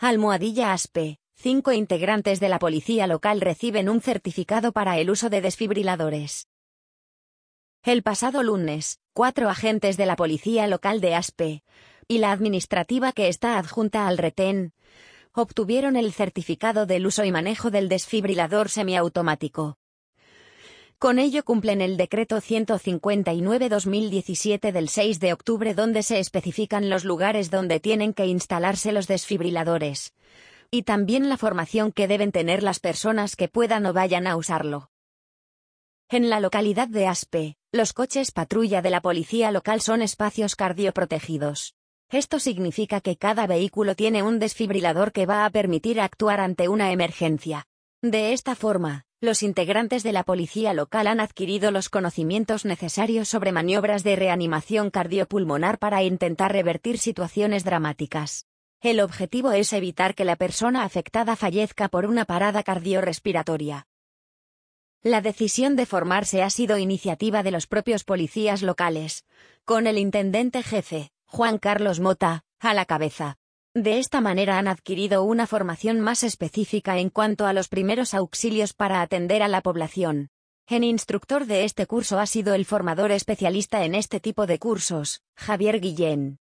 Almohadilla ASPE. 5 integrantes de la policía local reciben un certificado para el uso de desfibriladores. El pasado lunes, 4 agentes de la policía local de ASPE y la administrativa que está adjunta al retén obtuvieron el certificado del uso y manejo del desfibrilador semiautomático. Con ello cumplen el decreto 159/2017 del 6 de octubre donde se especifican los lugares donde tienen que instalarse los desfibriladores, y también la formación que deben tener las personas que puedan o vayan a usarlo. En la localidad de ASPE, los coches patrulla de la policía local son espacios cardioprotegidos. Esto significa que cada vehículo tiene un desfibrilador que va a permitir actuar ante una emergencia. De esta forma, los integrantes de la policía local han adquirido los conocimientos necesarios sobre maniobras de reanimación cardiopulmonar para intentar revertir situaciones dramáticas. El objetivo es evitar que la persona afectada fallezca por una parada cardiorrespiratoria. La decisión de formarse ha sido iniciativa de los propios policías locales, con el intendente jefe, Juan Carlos Mota, a la cabeza. De esta manera han adquirido una formación más específica en cuanto a los primeros auxilios para atender a la población. El instructor de este curso ha sido el formador especialista en este tipo de cursos, Javier Guillén.